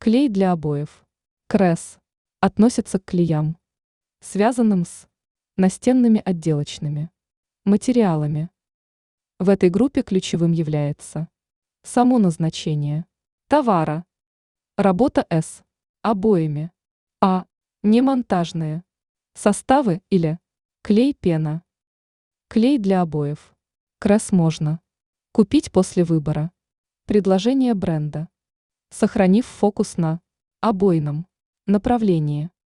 Клей для обоев. Крес. Относится к клеям, связанным с настенными отделочными материалами. В этой группе ключевым является само назначение товара. Работа с обоями. А. Немонтажные составы или клей-пена. Клей для обоев. Крес можно купить после выбора. Предложение бренда. Сохранив фокус на обойном направлении.